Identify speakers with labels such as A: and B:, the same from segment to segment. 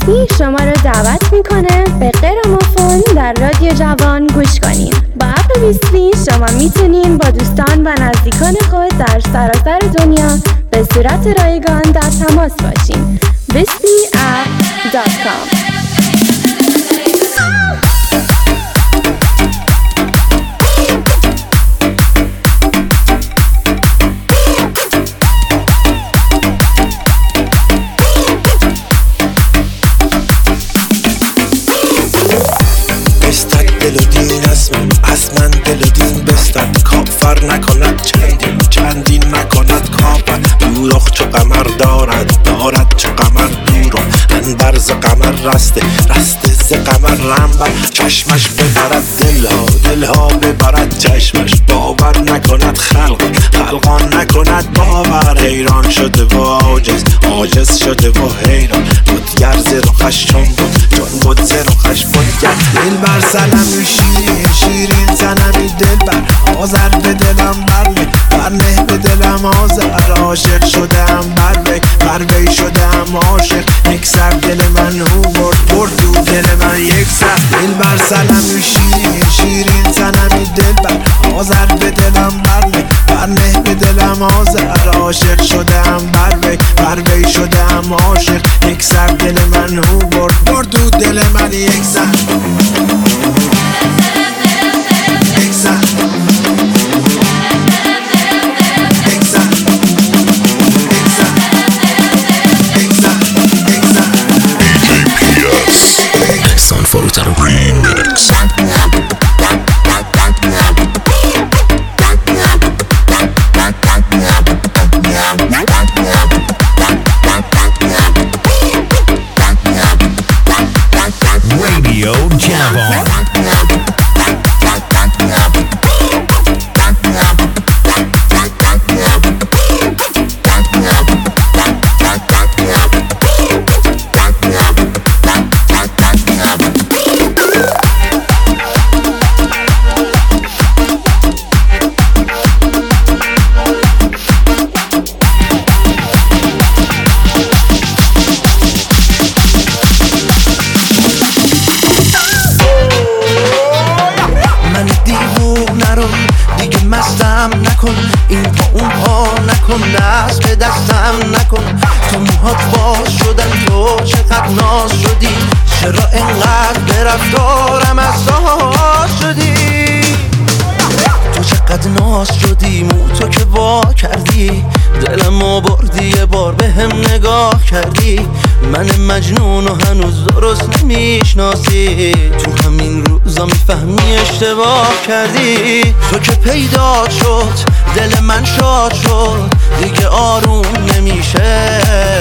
A: بیسبی شما رو دعوت میکنه به گرامافون در رادیو جوان گوش کنین. با اپ بیسبی شما میتونین با دوستان و نزدیکان خود در سراسر دنیا به صورت رایگان در تماس باشین. bisbyapp.com.
B: از من دل دین بستد کافر نکند چندین نکند کافر دوراخ چو قمر دارد چو قمر دورم انبرز قمر رسته ز قمر رنبر چشمش ببرد دلها ببرد چشمش باور نکند خلقان نکند باور حیران شده و عاجز شده و حیران بودگر ز رخش چون بود ز رخش بودگر دل بر سلمی شیرین زنمی دل بر آذر به دلم برنه به دلم آذر عاشق شدم بر وی شدم عاشق یک سر دل من او برد دو دل من یک سر دل بر سلمی شیرین زنمی دل بر آذر به دلم برنه به دلم آذر عاشق شدم بر وی شدم عاشق یک سر دل من او برد دو دل من یک سر
C: Sanforutar Remix. Radio Javon.
D: این پا اون پا نکن دست به دستم نکن تو موهات باز شدن تو چقدر ناز شدی چرا انقدر به رفتارم اساس شدی تو چقدر ناز شدی مو تو که وا کردی دلمو بردی یه بار به هم نگاه کردی من مجنون و هنوز درست نمیشناسی تو همین روزا میفهمی اشتباه کردی تو که پیدا شد دل من شاد شد دیگه آروم نمیشه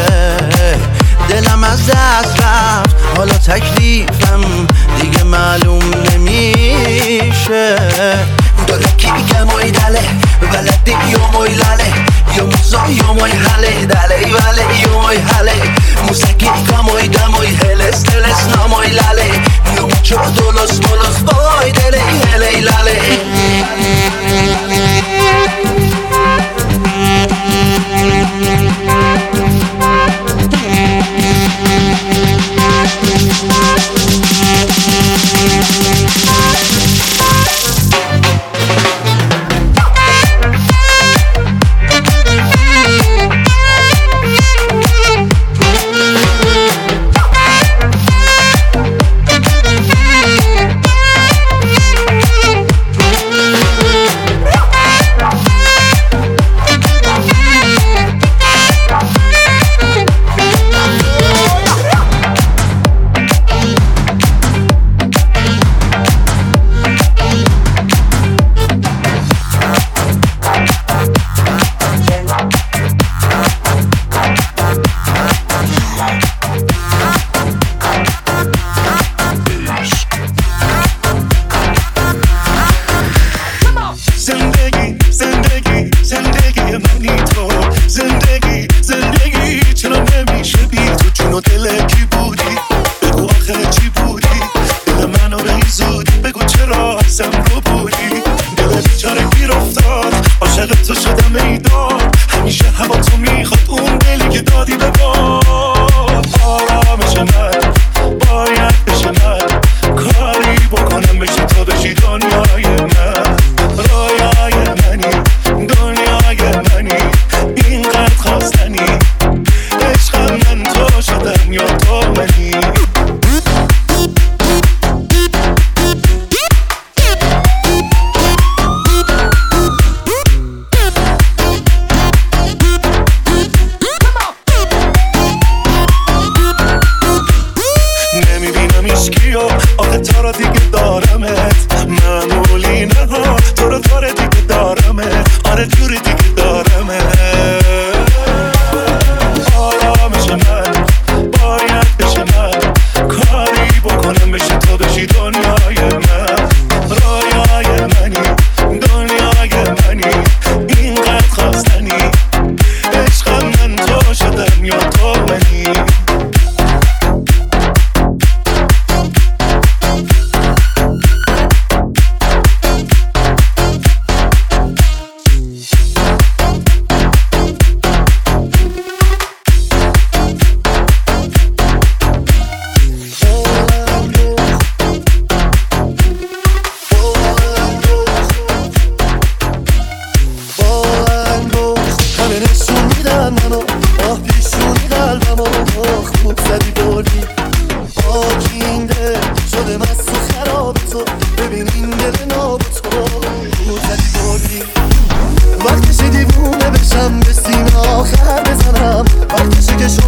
D: دلم از دست رفت حالا تکلیفم دیگه معلوم نمیشه داره کی که موی دله ولدی یو موی لاله یو موزا یو موی حاله دله وله یو موی حاله موسیقی که موی دموی هلس ناموی لاله یو موچو دولوس بای دله هلی لاله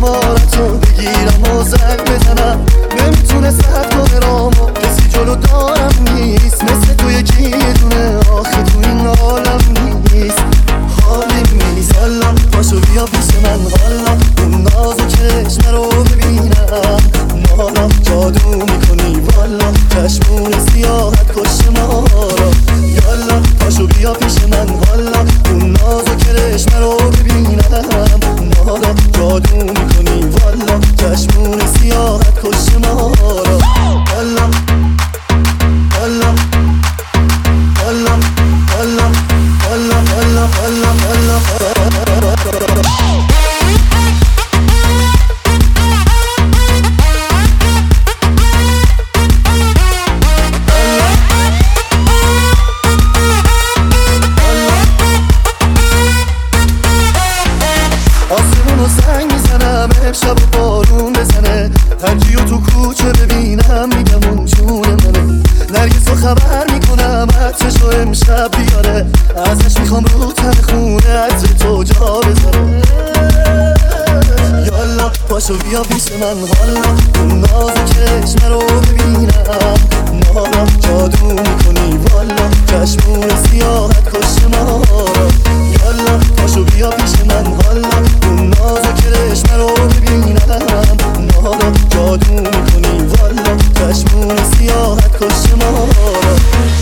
E: شمارتو بگیرم و زنگ بزنم، نمیتونه سخت و برامو کسی جلو دارم نیست، مثل تو یکی یه دونه آخه تو این عالم نیست، حالیم نیست. حالا پاشو بیا پیش من، حالا اون ناز و چشم رو ببینم، حالا جادو میکنی والا، چشمون سیاحت کش ما را. یالا پاشو بیا پیش من، حالا اون ناز و چشم رو ببینم، حالا جادو میکنی والا، چشمون سیاحت کش ما را. حالا حالا حالا حالا حالا حالا حالا آسمونو زنگ میزنم امشب و بارون بزنه، هرکیو تو کوچه ببینم میگم اون جون منه، نرگسو خبر میکنم عطرشو امشب بیاره، ازش میخوام رو تن خونه عطر تو جا بذاره. یالا پاشو بیا پیش من، حالا اون ناز چشم رو ببینم، حالا جادو میکنی والا، چشمون سیاحت کش ما را. یالا پاشو بیا پیش من، حالا اون ناز چشم رو ببینم، حالا جادو میکنی والا، چشمون سیاحت کش ما را.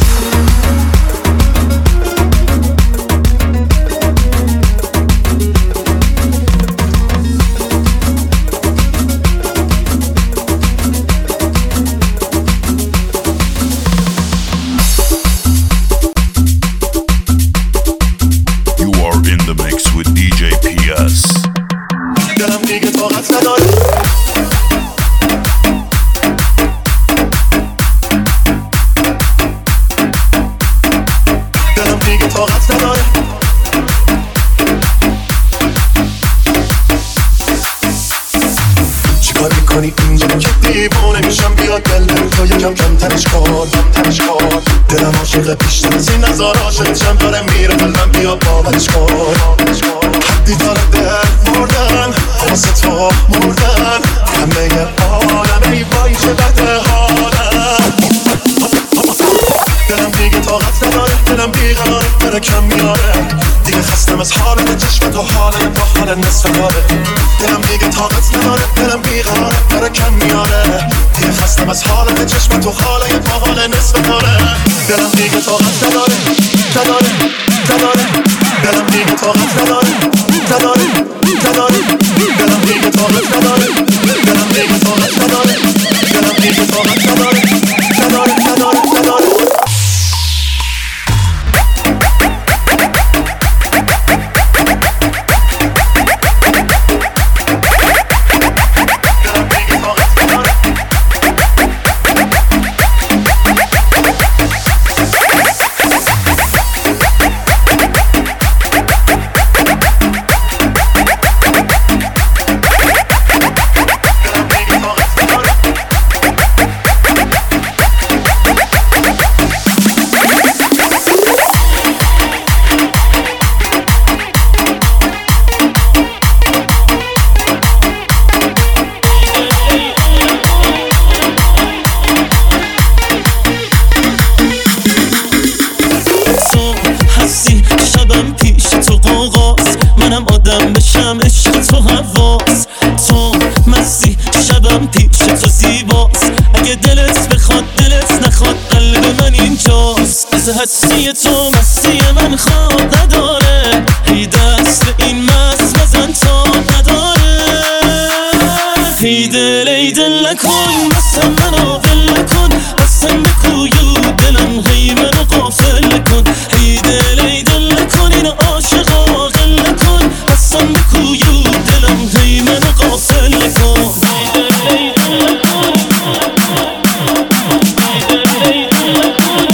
B: دلم عاشق بیشتر از این نظار عاشقشم داره میره قلبم بیا باورش کن، حدی داره دل مردن واسه تو مردن، همه عالم ای وای چه بده حالم، دلم دیگه طاقت نداره، دلم بیقراره داره کم میاره، دیگه خستم از حالت چشم تو حاله با حال نصف کاره، دلم دیگه طاقت نداره، دلم بیقراره داره کم میاره، دیگه خستم از حالت چشم تو حاله با حال نصف کاره، دلم دیگه طاقت نداره نداره نداره، دلم دیگه طاقت نداره نداره نداره، دلم دیگه طاقت نداره، دلم دیگه طاقت نداره، دلم دیگه طاقت نداره نداره نداره نداره.
F: هستی تو مستی من خواب نداره، هی دست به این مست بزن تا نداره، هی دل ای دل نکن بسم منو دل نکن، بسم بکویو دلم هی منو غافل کن، هی دل ای دل نکن این عاشقا غل نکن، بسم بکویو دلم هی منو غافل کن، هی دل ای دل نکن، هی دل ای دل نکن.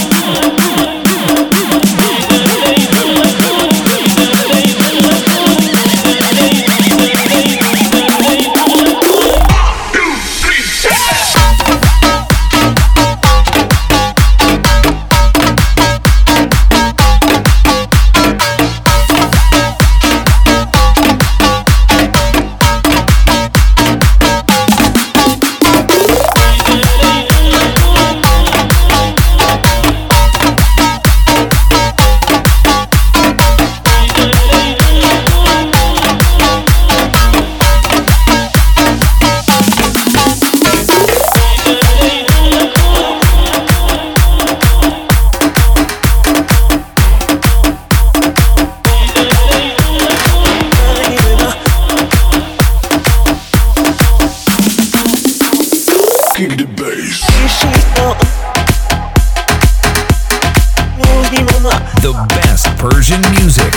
C: The best Persian music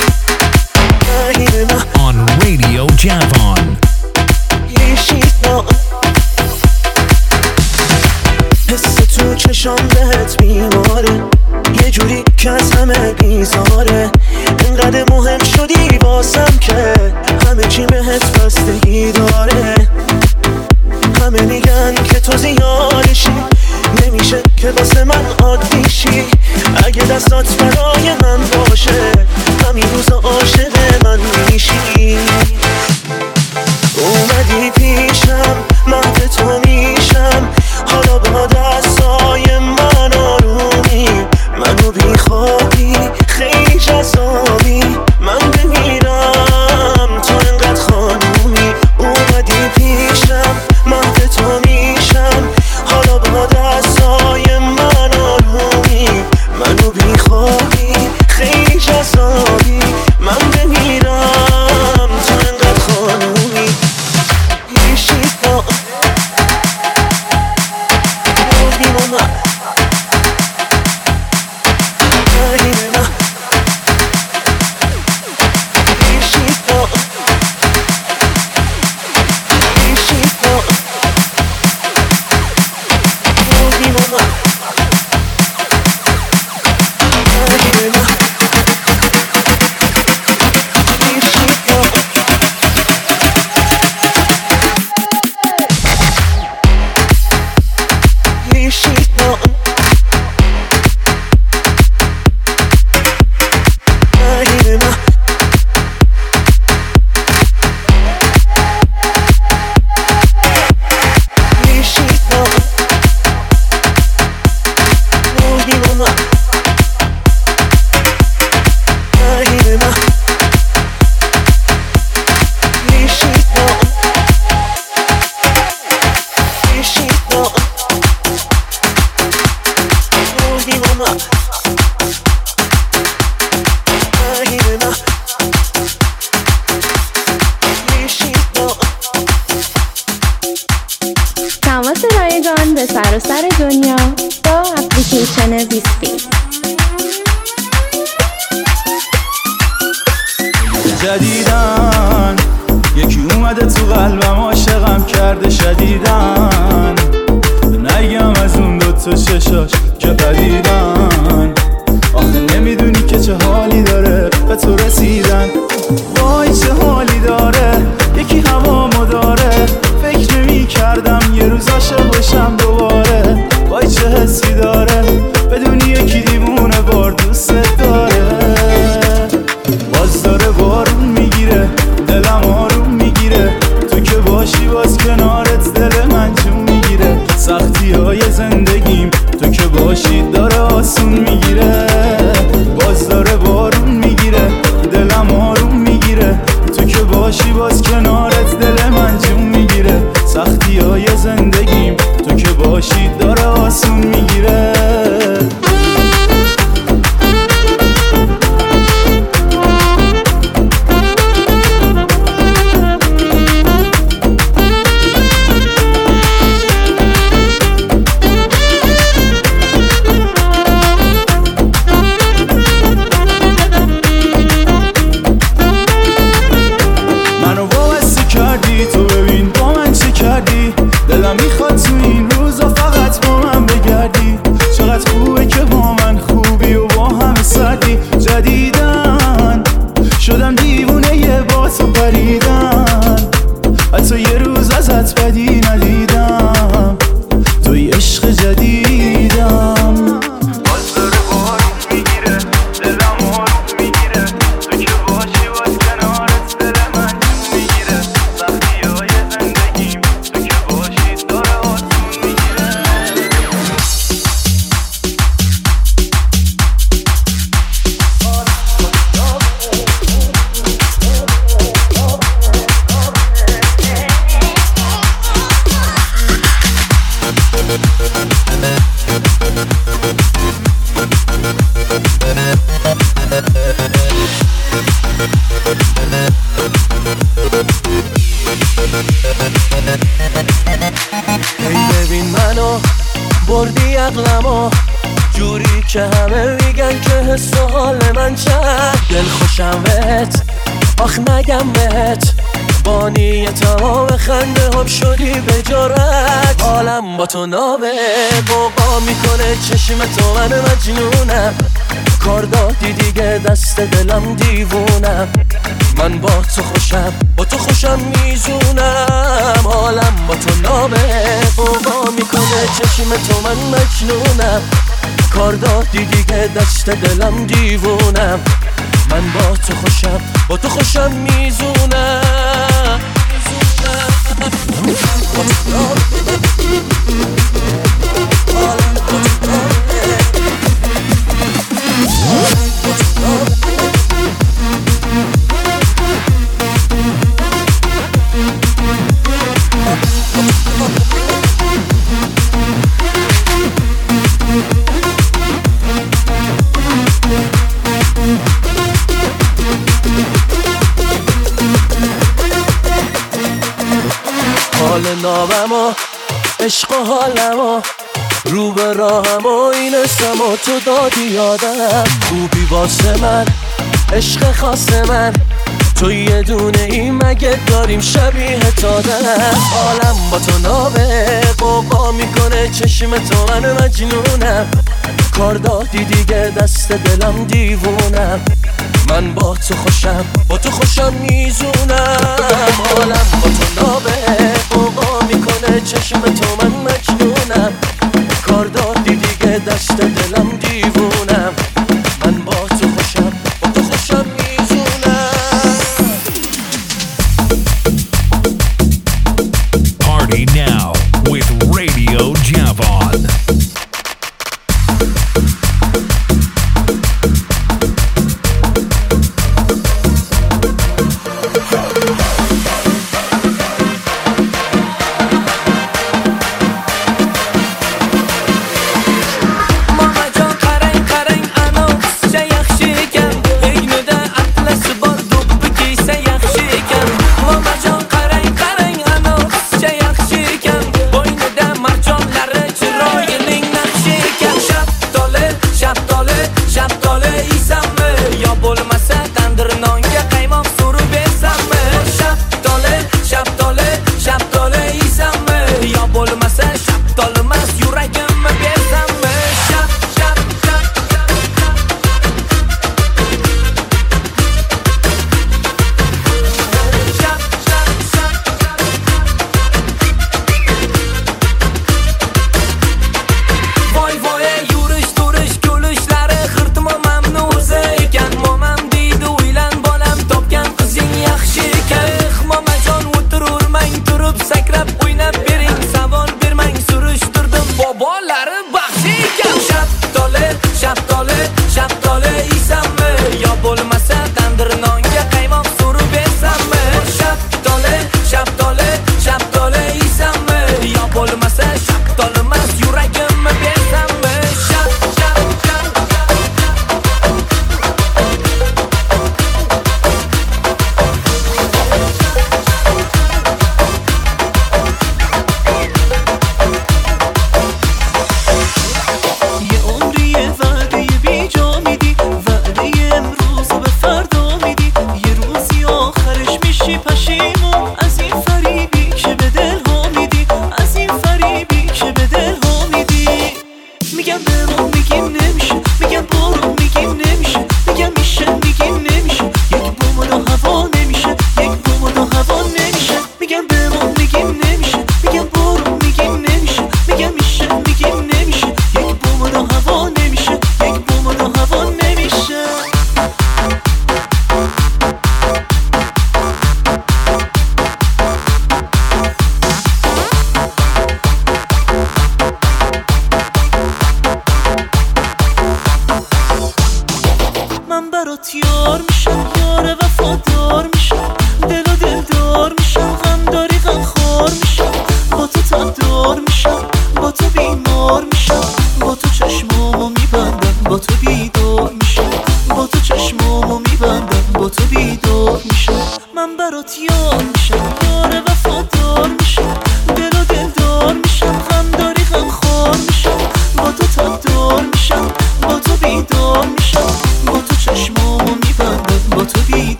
C: on Radio Javon.
F: حس تو چشام بهت بیماره، یه جوری که از همه بیزاره. انقدر مهم شدی واسم که همه چی بهت بستگی داره. همه میگن که تو زیادشی، نمیشه که واسه من عادیشی. اگه دستات برای من باشه، همین روزا عاشق من میشی. اومدی پیشم، مهد تو میشم، حالا با دستای من آرومی. منو بیخوابی خیلی جذابی، من بمیرم تو انقدر خانومی. اومدی پیشم، مهد تو میشم، حالا با دستای من آرومی. منو بیخوابی خیلی جذابی، من بمیرم تو انقدر خانومی.
A: تماس رایگان به سراسر دنیا با اپلیکیشن بیسپی.
G: جدیدن یکی اومده تو قلبم، عاشقم کرده شدیدن. نگم از اون دوتا چشاش که قدیدن، آخه نمیدونی که چه حالی داره به تو رسیدن. وای چه حالی داره، یکی هوامو داره. فکر نمی کردم یه روز عاشق بشم دوباره. وای چه حسی داره، بدونی یکی دیوونه بار دوست داره. باز داره بارون میگیره، دلم آروم میگیره. تو که باشی باز کنارت دل من جون میگیره. سختی های زندگیم تو که باشی داره آسون میگیره. باز داره بارون میگیره، دلم آروم میگیره. تو که باشی باز کنارت دل من جون میگیره. سختی های زندگیم تو که باشی داره آسون میگیره. دلم میخواد تو این روزا فقط با من بگردی. چقدر خوبه که با من خوبی و با هم سردی. جدیدن شدم دیوونه یه با تو پریدن. حتی یه روز ازت بدی ندیدم، توی عشق جدیدم. باز داره بارون میگیره، دلم آروم میگیره. تو که باشی باز کنارت دل من جون میگیره. سختی های زندگیم تو که باشی داره آسون میگیره.
F: بردی عقلمو جوری که همه میگن که حس و حال من چند دل خوشم بهت آخ نگم بهت بانی تمام خنده هم شدی به جرأت حالم با تو نابه بابا میکنه چشم تو من مجنونم کار دادی دیگه دست دلم دیوونم من با تو خوشم میزونم حالم با تو نابه بابا میکنه چشم تو من مجنونم کار دادی دیگه دست دلم دیوونم من با تو خوشم میزونم حال نامم و عشق و حالم و رو به راهم و این اسم و تو دادی یادم خوبی واسه من عشق خاص من تو یه دونه ای مگه داریم شبیه تادم حالم با تو نابه بابا میکنه چشم تو من مجنونم کار دادی دیگه دست دلم دیوونم من با تو خوشم میزونم حالم با تو نابه بابا میکنه چشم تو من مجنونم کار دادی دیگه دست دلم دیوونم من با تو خوشم میزونم
C: Party now with Radio Javon.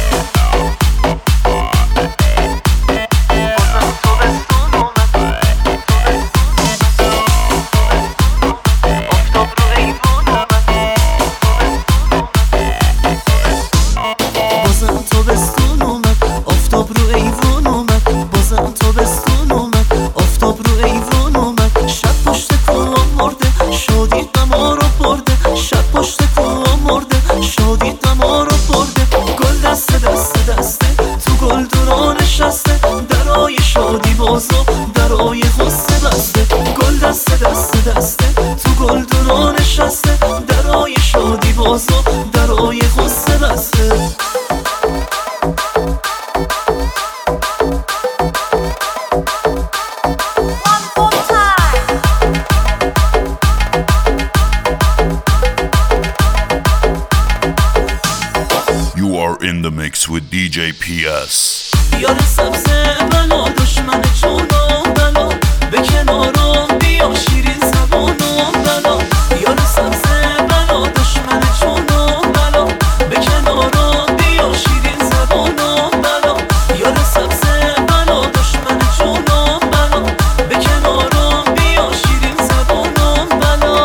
C: DJ PS.
F: یار سبزه بلا دشمن چونم بلا به کنارم بیا شیرین زبانم بلا یار سبزه بلا دشمن چونم بلا به کنارم بیا شیرین زبانم بلا یار سبزه بلا دشمن چونم بلا به کنارم بیا شیرین زبانم بلا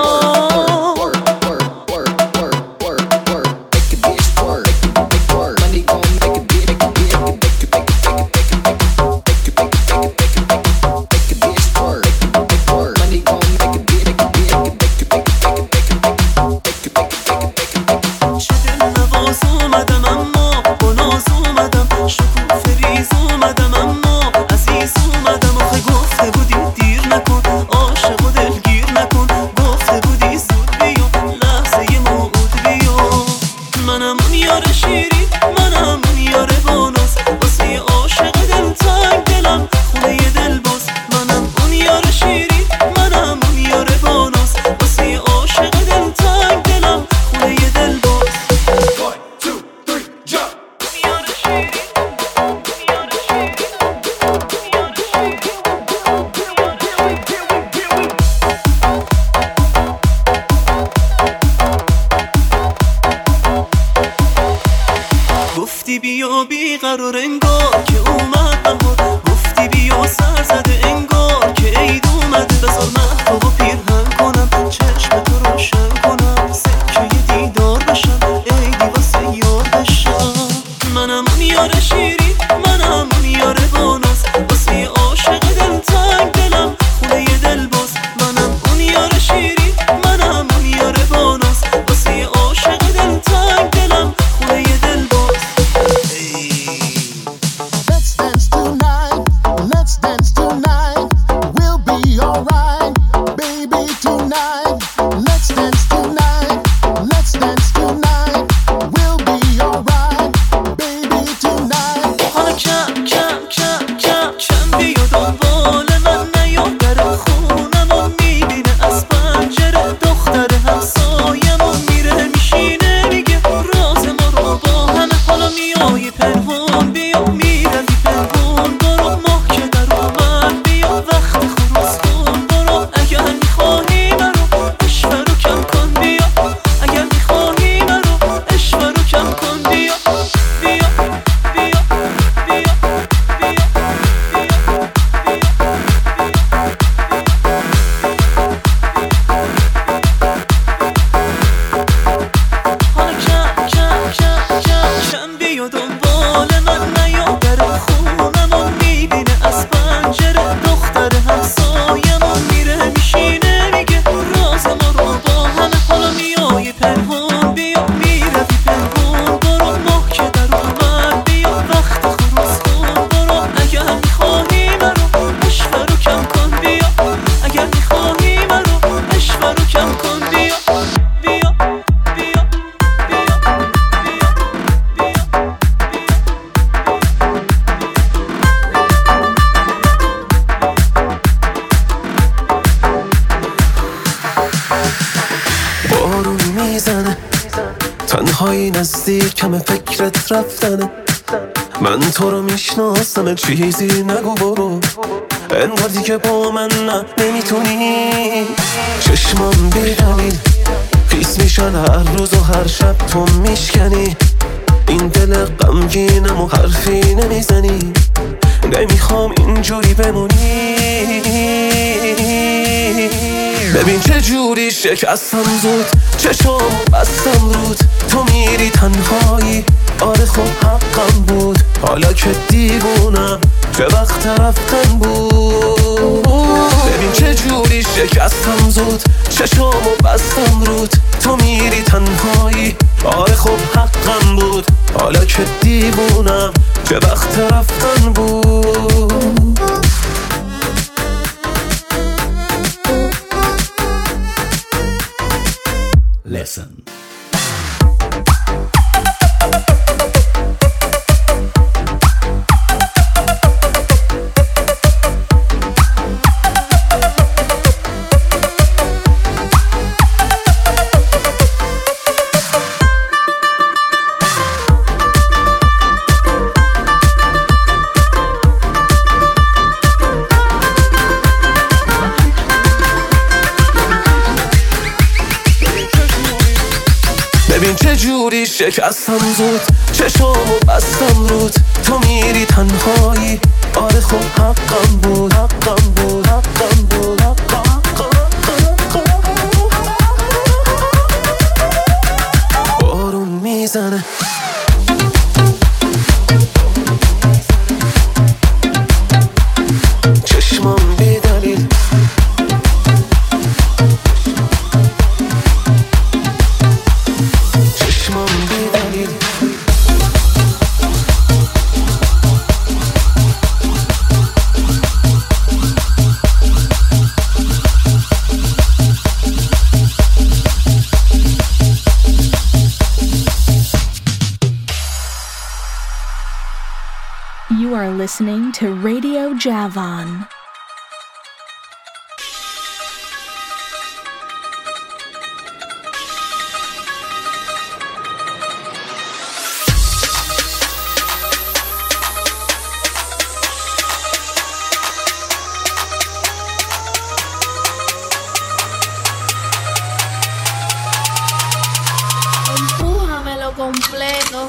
F: گفتی بیا بیقرار انگار که اومد بهار گفتی بیا سر زده انگار که عید اومده بذار محتاب و پیرهن کنم چشم تو روشن کنم سکه دیدار بشم عیدی واسه یار بشم منم اون یار شیری منم اون یار باناز واسه عاشق دل تنگ دلم خونه دل باز منم اون یار شیری منم اون یار باناز واسه عاشق دل تنگ دلم خونه دل باز.
E: Let's dance tonight, let's dance tonight, we'll be alright, baby tonight. Let's dance tonight, let's dance tonight, we'll be alright, baby tonight.
F: حالا کم بیا دنبال من نیا در خونم و میبینه از پنجره دختر همسایم و میره میشینه میگه راز ما رو با همه حالا میای پنهون بیا میرم بی پنهون برو ماه که در اومد بیا وقت خروس کن برو اگر میخواهی منو عشق رو کم کن بیا اگر میخواهی منو عشق رو کم کن بیا بیا بیا بیا کم بیا دنبال من نیا در خونم و میبینه از پنجره دختر همسایم و میره میشینه میگه راز ما رو با همه حالا میای پنهون بیا میره بی پنهون برو ماه که در اومد بیا وقت خروس کن برو اگر میخواهی منو عشق رو کم کن بیا اگر میخواهی منو عشق رو کم کن بیا بیا بیا
B: بارون میزنه تنهایی نزدیکم فکرت رفتنه من تو رو میشناسم چیزی نگو برو انگار دیگه با من نمیتونی چشمام بیدلیل خیس میشن هر روز و هر شب تو میشکنی
H: این دل غمگینم و حرفی نمیزنی، نمیخوام اینجوری بمونی. ببین چه جوری شکستم زود، چشم بستم رود، تو میری تنهایی. آره خب حقم بود، حالا که دیوونم چه وقت رفتن بود. ببین چه جوری شکستم زود، چشم بستم رود، تو میری تنهایی. آره خب حقم بود، حالا که دیوونم چه وقت رفتن بود.
I: Listen.
H: ببین چه جوری شکستم زود، چشمو بستم رود، تو میری تنهایی. آره خب حقم بود، حقم بود، حقم بود، بارون میزنه چشمم بی دلیل، چشمم بی دلیل.
J: You are listening to Radio Javan.
K: Empújamelo completo.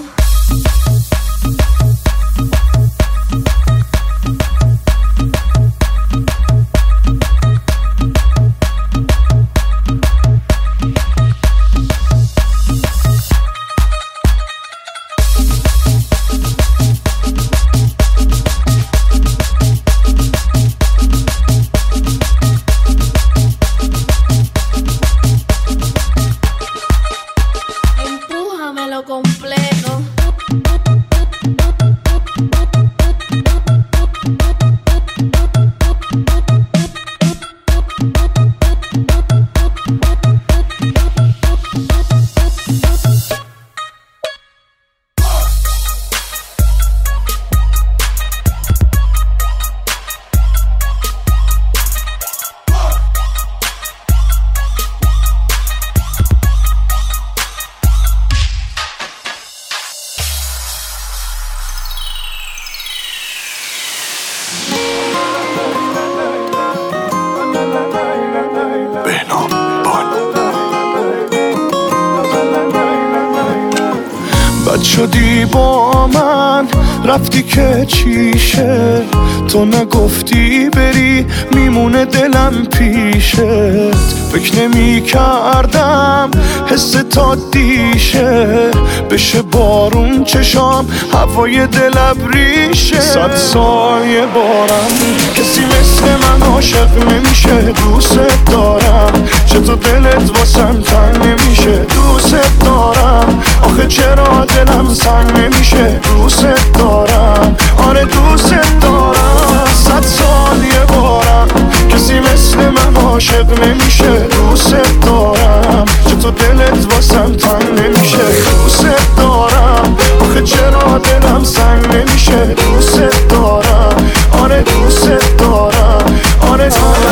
K: Empújamelo completo.
E: بد شدی با من رفتی که چیشه، تو نگفتی بری میمونه دلم پیشت. فکر نمی کردم حس تا دیشه، بشه بارون چشام هوای دل ابریشه. 100 سال یه بارم کسی مثل من عاشق نمیشه. دوست دارم چطور دلت واسم تنگ نمیشه. دوست دارم آخه چرا دلم سنگ نمیشه. دوست دارم آره دوست دارم. 100 سال یه بارم کسی مثل من عاشق نمیشه. دوست دارم چطور دلت واسم تنگ نمیشه. دوست دارم آخه چرا دلم سنگ نمیشه. دوست دارم آره دوست دارم آره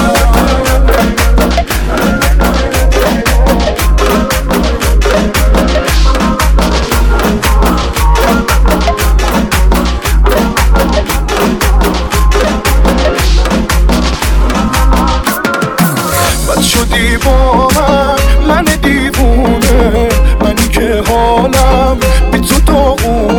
E: بد شدی با من دیوونه، منی که حالم بی تو داغونه.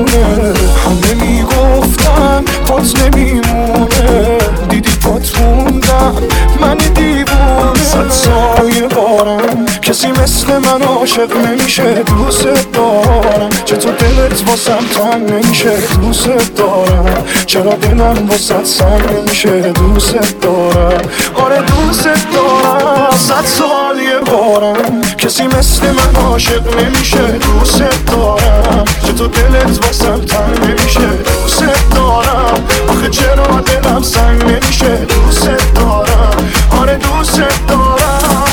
E: جات نمیمونه دیدی پات موندم من دیوونه 100 سایه بارم کسی مثل من عاشق نمیشه دوست دارم چطور دلت واسم تنگ نمیشه دوست دارم چرا دلم واسه سنگ نمیشه دوست دارم آره دوست دارم 100 سایه بارم کسی مثل من عاشق نمیشه دوست دارم چطور دلت واسم تنگ نمیشه دوست دارم آخه چرا دلم سنگ نمیشه دوست دارم آره دوست دارم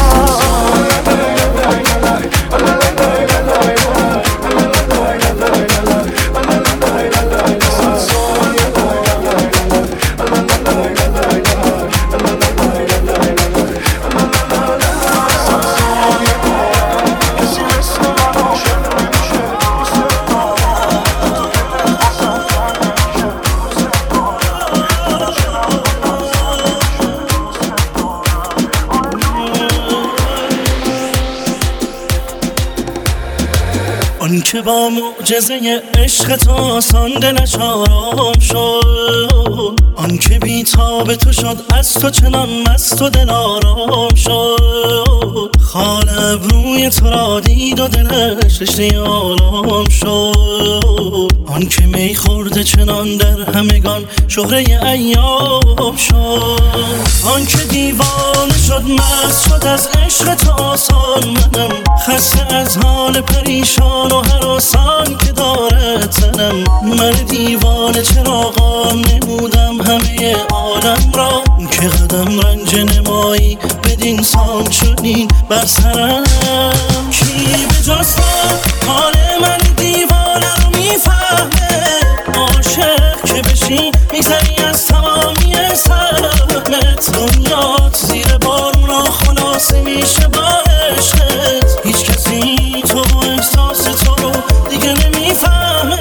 F: آن که با معجزه عشق تو آسان دلش آرام شد آن که بی تاب تو شد از تو چنان مست و دل آرام شد خال ابروی تو را دید و دلش رشته آرام شد آن که می خورده چنان در همگان شهره ایام شد آن که دیوانه شد مست شد از عشق تو آسان منم خسته از حال پریشان و هراسان که دارد تنم من دیوانه چرا قام نمودم همه عالم را که قدم رنج نمایی بدین سان چنین بر سرم کی به جز حال من دیوانه رو میفهمه عاشق که بشی میزنی از تمامی سهمت دنیات زیر بارون را خلاصه میشه با عشقت هیچ کسی تو و احساس تو رو دیگه نمیفهمه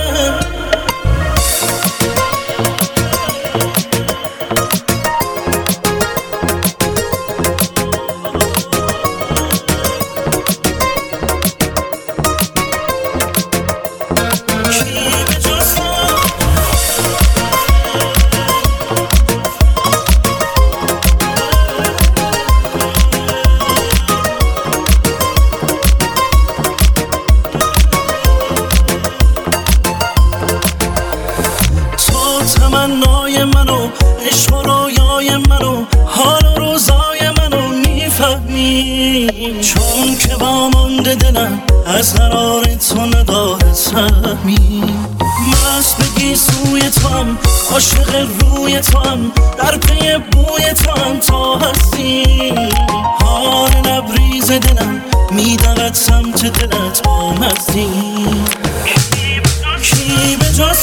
F: تمنای منو عشق و رویای منو حال و روزای منو میفهمی چون که با مانده دلم از قرار تو نداره سهمی مست بگی سوی تو هم عاشق روی تو هم در پی بوی تو هم تا هستی حال لبریز دلم میدود سمت دلت با مستی کی به جز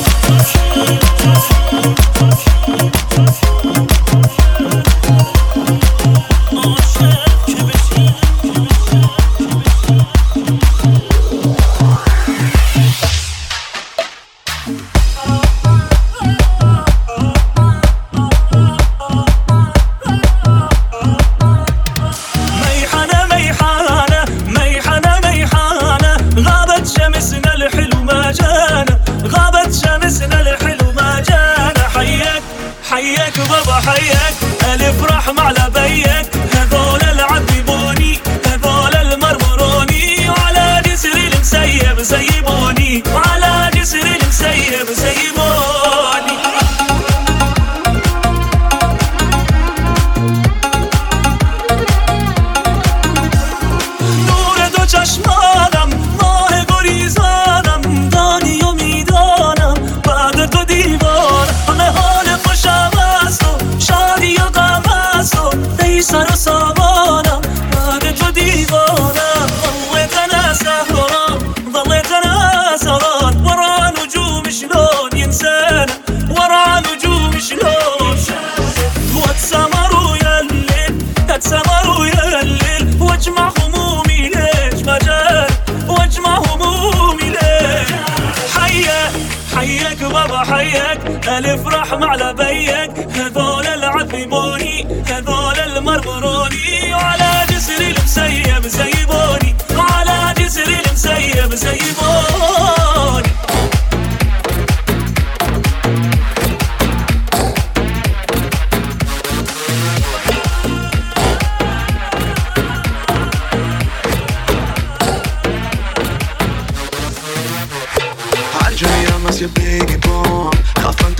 F: حياك بابا حياك الافرح مع لبيك هذول العذبوني هذول المرمروني وعلى جسر المسيب سيبوني وعلى جسر المسيب سيبوني نور دو چشمانم ماه گریزانم دانی و میدانم بعد تو دیوان همه حال خوشم است و شادی و غم است و ای سر و سامانم بعد تو دیوانم ظلت انا سهران ظلت انا سهران ورا نجوم شلون ينسانا ورا نجوم شلون واتسمروا يا الليل اتسمروا يا الليل واجمع همومي ليش مجال واجمع همومي ليش حياك بابا حياك الافرح مع لبيك هذول العذبوني هذول المرمروني وعلى جسر المسيب سيبوني وعلى جسر المسيب سيبوني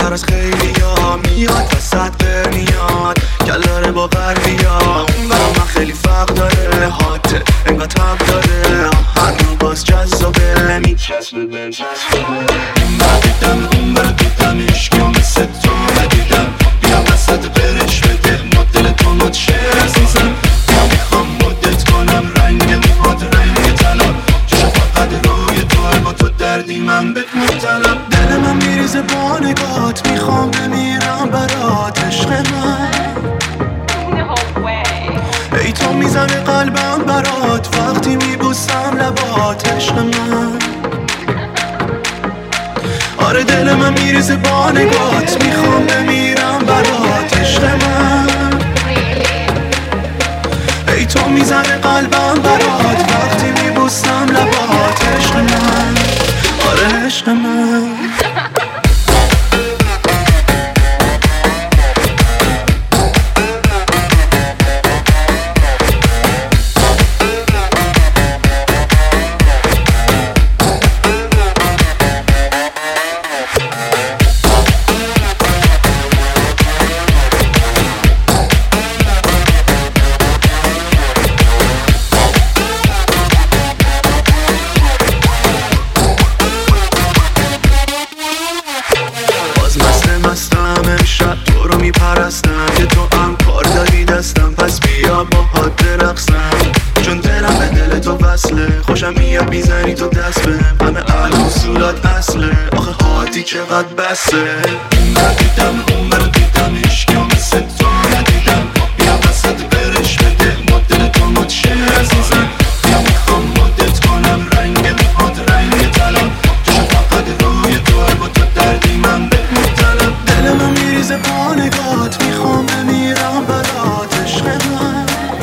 E: بهتر از خیلی ها میاد وسط برمیاد کلاره با غربیا اون برام من خیلی فرق داره هاته انگاه تب داره هنو باز جذابه میچسبه به این بر دیدم اون بر دیدم عشقی مثل تو ندیدم بیا وسط برش بده مدل تو مد شعر عزیزم بیا میخوام مدت کنم رنگ موهات رنگ طلا چشم فقط روی تو با تو دردی من بهت مبتلم دل من میریزه با نگات میخوام بمیرم برات عشق من ای تو میزنه قلبم برات وقتی میبوسم لبات عشق من آره دل من میریزه با نگات میخوام بمیرم برات عشق من ای تو میزنه قلبم برات وقتی میبوسم لبات عشق من آره عشق من خوشم میاد میزنی تو دست بهم همه اهل اصولات اصله آخه هاتی چقدر بسه این بر دیدم اون بر دیدم عشقی مثل تو ندیدم بیا وسط برش بده مدل تو مد شعر عزیزم بیا میخوام مدت کنم رنگ موهات رنگ طلا چشم فقط روی تو با تو دردی من بهت مبتلم دل من میریزه با نگات میخوام بمیرم برات عشق من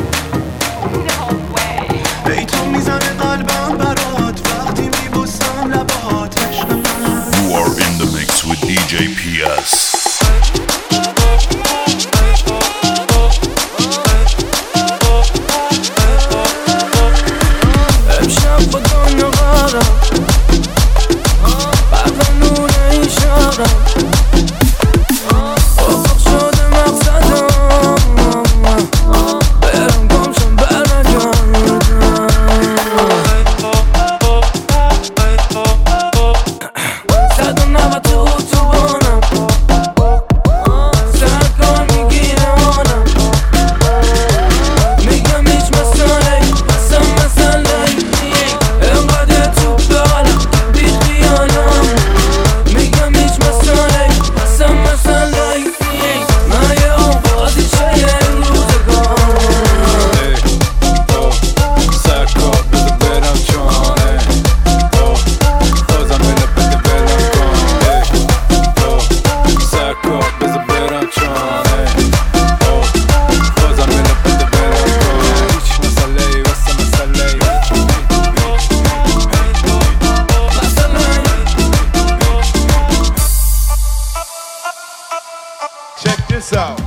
E: ای تو میزنه قلبم برات وقتی میبوسم لبات عشق من
C: You are in the mix with DJ PS.
H: امشب با دنیا قرارم برق نور این شهرم افق شده مقصدم برم گمشم برنگردم صدم نبا تو اتوبانم سرکار میگیره آنم میگم هیچ مسئله اصلا مسئله انقدر تو بالم بی خیالم میگم هیچ مسئله اصلا مسئله من یه آبادی چه یه روزگار
G: سرکار بذار برم جانه بازم بله بده برم کنه سرکار بذار برم جانه بازم بله بده برم کنه هیچ مسئله واسه مسئله Check this out.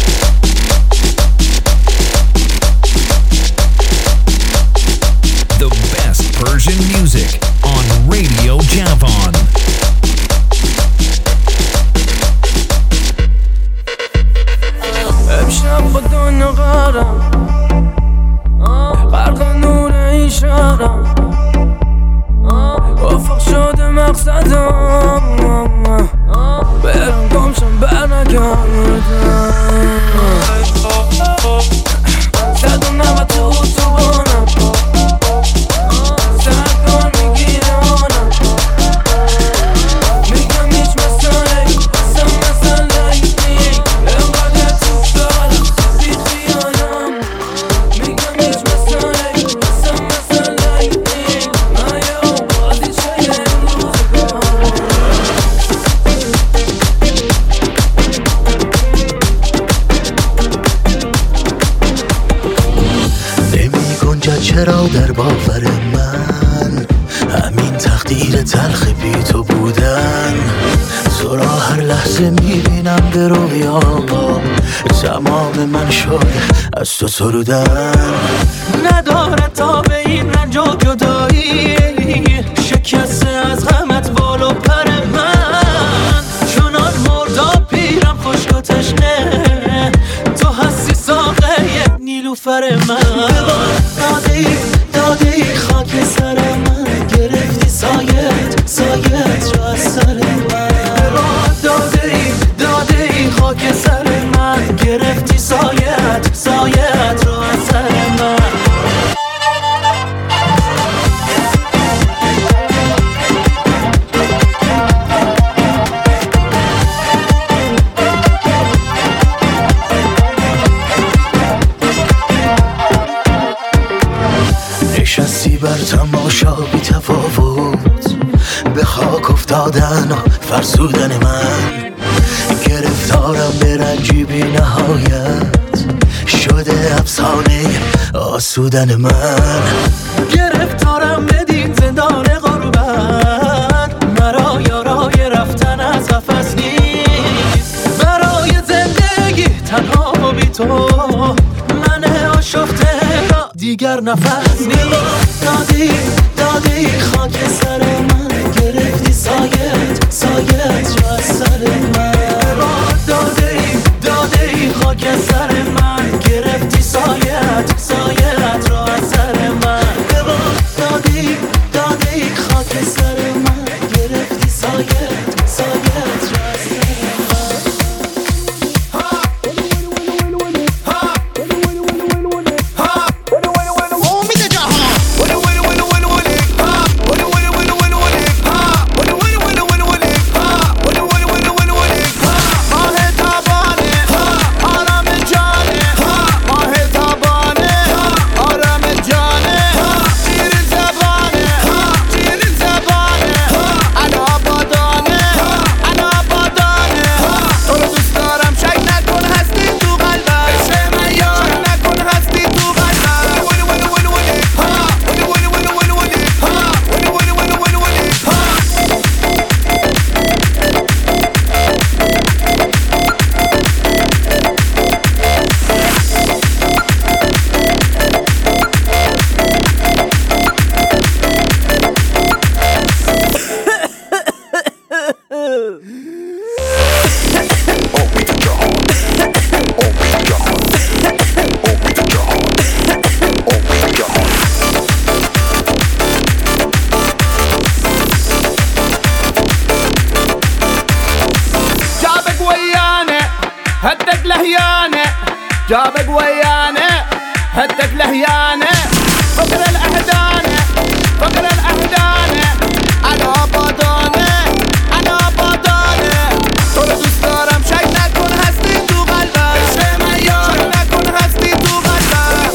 I: The best Persian music on Radio Javan.
H: امشب با دنیا قرارم غرق نور این شهرم افق شده مقصدم برم گمشم برنگردم صدم نبا تو اتوبانم سرکار میگیره آنم میگم هیچ مسئله اصلا مسئله انقدر تو بالم بی خیالم میگم هیچ مسئله اصلا مسئله من یه آبادی چه یه روزگار
E: نمی‌گنجد چرا در باور من همین تقدیر تلخ بی تو بودن تو را هر لحظه میبینم به رویام تمام من شده از تو سرودن نداره تا به این رنج و جدایی شکسته از غمت بال و پر من چنان مرد
F: کافر من. داده ای خاک سر من، گرفتی سایت رو از سر من. داده ای خاک سر من، گرفتی سایت رو از سر من.
D: نشستی بر تماشا بی تفاوت، به خاک افتادن و فرسودن من. گرفتارم به رنجی بی نهایت، شده افسانه آسودن من.
F: گرفتارم بدین زندان غربت، مرا یارای رفتن از قفس نیست. برای زندگی تنها بی تو، من آشفته را دیگر نفس نیست. داده ای خاک سر من، گرفتی سایت را از سر من. داده ای خاک سر من، گرفتی سایت را از سر من. داده ای خاک سر من، گرفتی سایت را از سر
L: جابك ويانا هدك لهيانة، فقر الأهدانة أنا بادانة تو رو دوست دارم، شک نکن هستی تو قلبم. شک نکن هستی تو قلبم.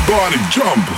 C: Everybody jump.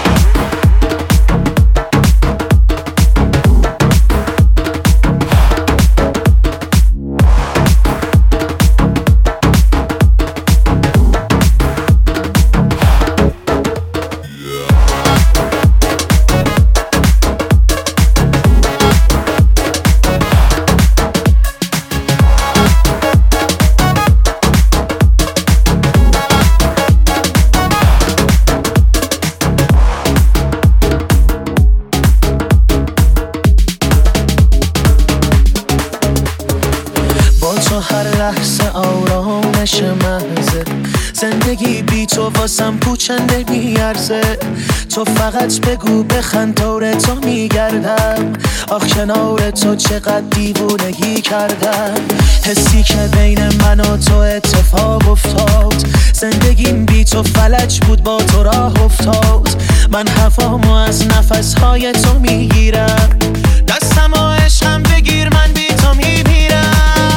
D: زندگی بی تو واسم پوچنده میارزه تو فقط بگو بخند دور تو میگردم آخ کنار تو چقدر دیوونگی کردم حسی که بین من و تو اتفاق افتاد زندگیم بی تو فلج بود با تو راه افتاد من هوامو از نفسهای تو میگیرم دستم و عشقم بگیر من بی تو میمیرم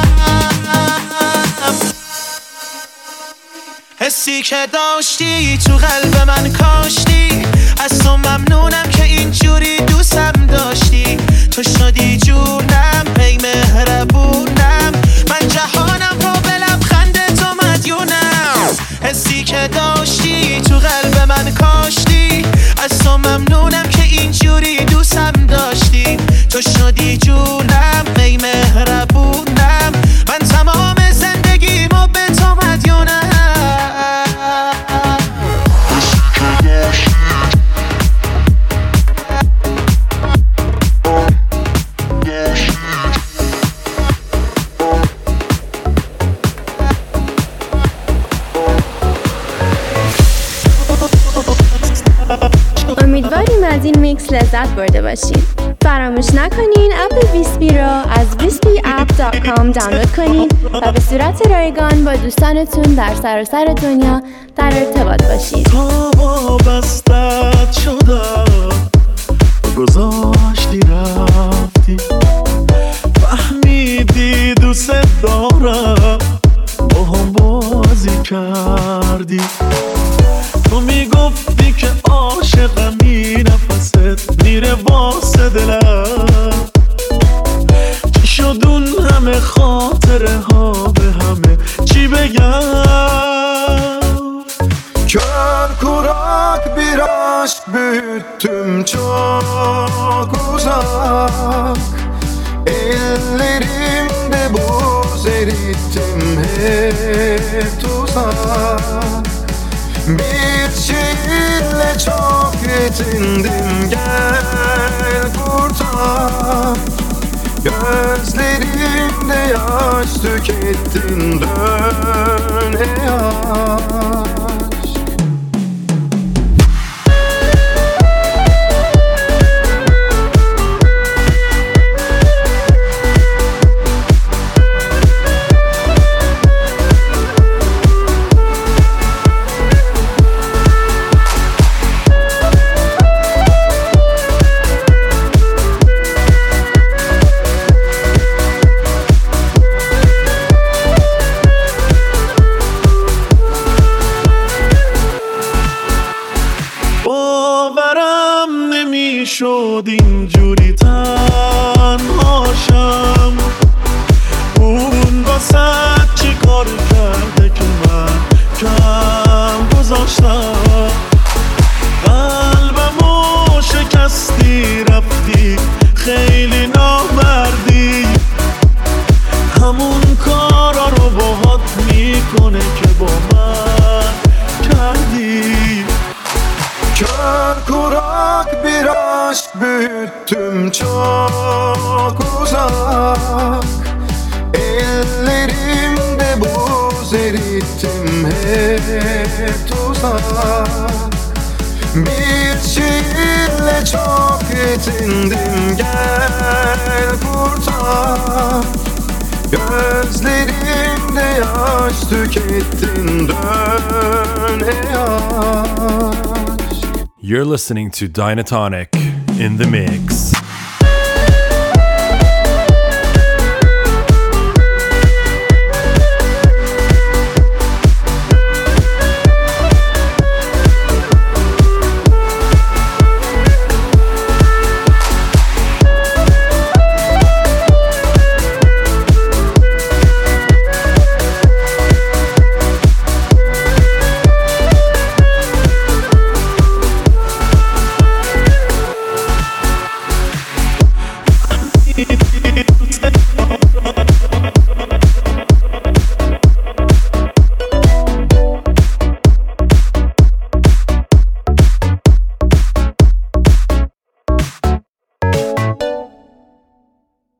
D: حسی که داشتی تو قلب من کاشتی از تو ممنونم که اینجوری دوستم داشتی تو شدی جونم ای مهربونم من جهانم رو به لبخند تو مدیونم حسی که داشتی تو قلب من کاشتی از تو ممنونم که اینجوری دوستم داشتی تو شدی جونم ای مهربونم من تمام زندگیمو به تو مدیونم
A: امیدواریم از این میکس لذت برده باشید. فراموش نکنین اپ ویسپی رو از wispyapp.com دانلود کنین و به صورت رایگان با دوستانتون در سراسر دنیا در ارتباط باشید.
M: تا وابستت شدم گذاشتی رفتی فهمیدی دوست دارم با هم بازی کردی تو میگفتی که عاشقمی نفست میره واسه دلم چی شد اون همه خاطره ها به همه چی بگم
E: Körkurak bir aşk büyüttüm çok uzak Ellerimde buz erittim hep tuzak Bir şiirle çok yetindim gel kurtar Gözlerimde yaş tükettin dön ey aşk
M: شد اینجوری تنهاشم اون واسه چی کار کرده که من کم گذاشتم قلبمو شکستی رفتی خیلی نامردی همون کارا رو باهات میکنه که با من کردی
E: Körkurak bir aşk büyüttüm çok uzak Ellerimde buz erittim hep tuzak Bir şiirle çok yetindim gel kurtar Gözlerimde yaş tükettin dön ey aşk
N: You're listening to Dynatonic in the mix.